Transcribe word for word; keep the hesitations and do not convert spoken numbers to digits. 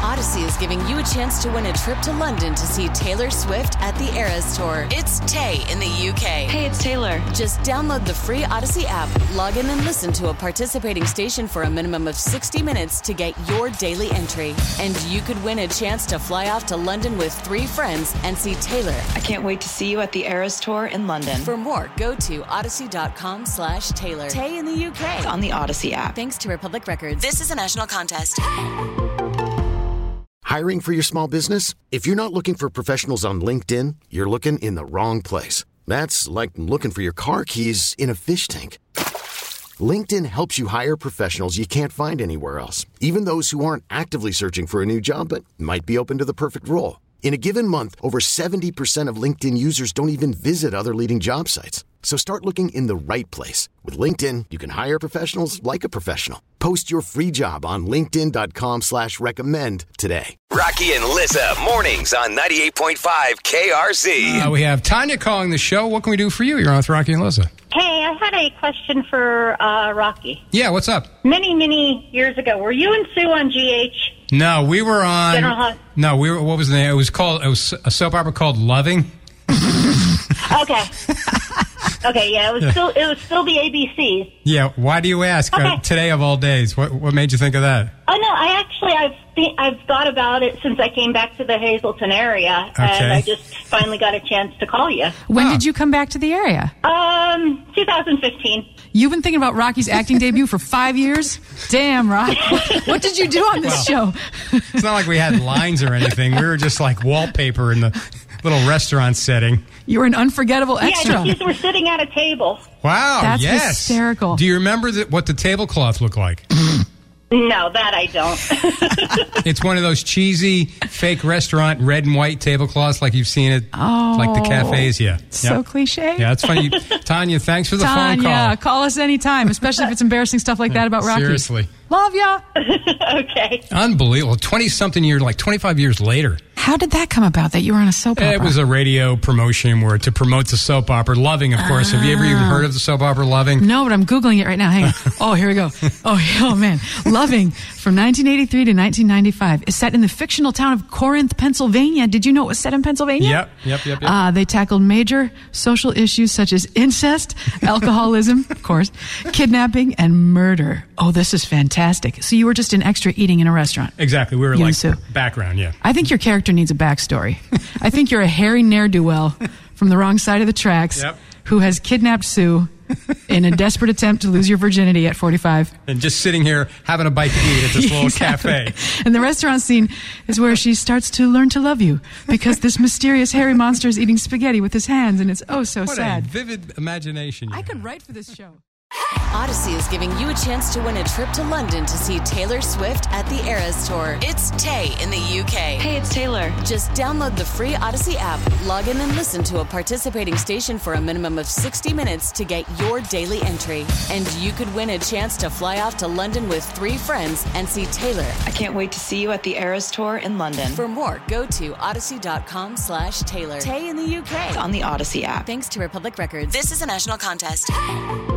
Odyssey is giving you a chance to win a trip to London to see Taylor Swift at the Eras Tour. It's Tay in the U K. Hey, it's Taylor. Just download the free Odyssey app, log in and listen to a participating station for a minimum of sixty minutes to get your daily entry. And you could win a chance to fly off to London with three friends and see Taylor. I can't wait to see you at the Eras Tour in London. For more, go to odyssey.com slash Taylor. Tay in the U K. It's on the Odyssey app. Thanks to Republic Records. This is a national contest. Hiring for your small business? If you're not looking for professionals on LinkedIn, you're looking in the wrong place. That's like looking for your car keys in a fish tank. LinkedIn helps you hire professionals you can't find anywhere else, even those who aren't actively searching for a new job but might be open to the perfect role. In a given month, over seventy percent of LinkedIn users don't even visit other leading job sites. So start looking in the right place. With LinkedIn, you can hire professionals like a professional. Post your free job on linkedin.com slash recommend today. Rocky and Lissa, mornings on ninety-eight point five K R Z. Uh, we have Tanya calling the show. What can we do for you? You're on with Rocky and Lissa. Hey, I had a question for uh, Rocky. Yeah, what's up? Many, many years ago, were you and Sue on G H? No, we were on... General Hunt? No, we were... What was the name? It was called... It was a soap opera called Loving. Okay. Okay, yeah, it was still it was still the A B Cs. Yeah, why do you ask? Okay. Uh, today of all days. What what made you think of that? Oh no, I actually I've th- I've thought about it since I came back to the Hazleton area, Okay. and I just finally got a chance to call you. When Oh. did you come back to the area? Um, twenty fifteen. You've been thinking about Rocky's acting debut for five years? Damn, Rock. What did you do on this show? It's not like we had lines or anything. We were just like wallpaper in the little restaurant setting. You were an unforgettable extra. Yeah, just we're sitting at a table. Wow, That's yes. hysterical. Do you remember the, what the tablecloth looked like? No, that I don't. It's one of those cheesy, fake restaurant red and white tablecloths like you've seen it, Oh. like the cafes, yeah. So Yep. cliche. Yeah, that's funny. Tanya, thanks for the phone Tanya, call. call us anytime, especially if it's embarrassing stuff like that about Rocky. Seriously. Love ya. Okay. Unbelievable. twenty-something years, like twenty-five years later. How did that come about that you were on a soap opera? It was a radio promotion where to promote the soap opera Loving, of course. Have you ever even heard of the soap opera Loving? No, but I'm Googling it right now. Hang on. Oh, here we go. Oh, oh man. Loving, from nineteen eighty-three to nineteen ninety-five, is set in the fictional town of Corinth, Pennsylvania. Did you know it was set in Pennsylvania? Yep, yep, yep, yep. Uh, they tackled major social issues such as incest, alcoholism, of course, kidnapping, and murder. Oh, this is fantastic. So you were just an extra eating in a restaurant. Exactly. We were You like and Sue. background, yeah. I think your character needs a backstory. I think you're a hairy ne'er-do-well from the wrong side of the tracks Yep. who has kidnapped Sue in a desperate attempt to lose your virginity at forty-five. And just sitting here having a bite to eat at this little Exactly. cafe. And the restaurant scene is where she starts to learn to love you because this mysterious hairy monster is eating spaghetti with his hands, and it's oh so What sad. a vivid imagination. You I could have. write for this show. Odyssey is giving you a chance to win a trip to London to see Taylor Swift at the Eras Tour. It's Tay in the U K. Hey, it's Taylor. Just download the free Odyssey app, log in and listen to a participating station for a minimum of sixty minutes to get your daily entry. And you could win a chance to fly off to London with three friends and see Taylor. I can't wait to see you at the Eras Tour in London. For more, go to odyssey.com slash Taylor. Tay in the U K. It's on the Odyssey app. Thanks to Republic Records. This is a national contest.